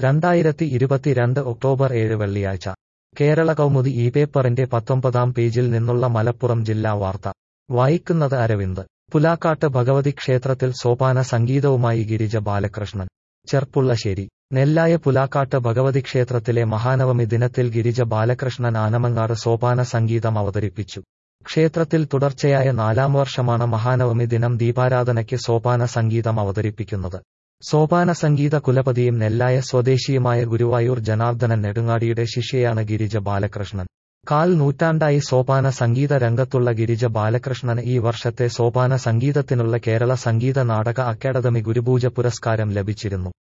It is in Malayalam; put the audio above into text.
2022 ഒക്ടോബർ 7 വെള്ളിയാഴ്ച കേരള കൗമുദി ഈ പേപ്പറിന്റെ 19-ാം പേജിൽ നിന്നുള്ള മലപ്പുറം ജില്ലാ വാർത്ത വായിക്കുന്നത് അരവിന്ദ്. പുലാക്കാട്ട് ഭഗവതി ക്ഷേത്രത്തിൽ സോപാന സംഗീതവുമായി ഗിരിജ ബാലകൃഷ്ണൻ. ചെർപ്പുളശ്ശേരി. നെല്ലായ പുലാക്കാട്ട് ഭഗവതി ക്ഷേത്രത്തിലെ മഹാനവമി ദിനത്തിൽ ഗിരിജ ബാലകൃഷ്ണൻ ആനമങ്ങാട് സോപാന സംഗീതം അവതരിപ്പിച്ചു. ക്ഷേത്രത്തിൽ തുടർച്ചയായ 4-ാം വർഷമാണ് മഹാനവമി ദിനം ദീപാരാധനയ്ക്ക് സോപാന സംഗീതം അവതരിപ്പിക്കുന്നത്. സോപാന സംഗീത കുലപതിയും നെല്ലായ സ്വദേശിയുമായ ഗുരുവായൂർ ജനാർദ്ദനൻ നെടുങ്ങാടിയുടെ ശിഷ്യയാണ് ഗിരിജ ബാലകൃഷ്ണൻ. 1/4 നൂറ്റാണ്ടായി സോപാന സംഗീത രംഗത്തുള്ള ഗിരിജ ബാലകൃഷ്ണന് ഈ വർഷത്തെ സോപാന സംഗീതത്തിനുള്ള കേരള സംഗീത നാടക അക്കാദമി ഗുരുപൂജ പുരസ്കാരം ലഭിച്ചിരുന്നു.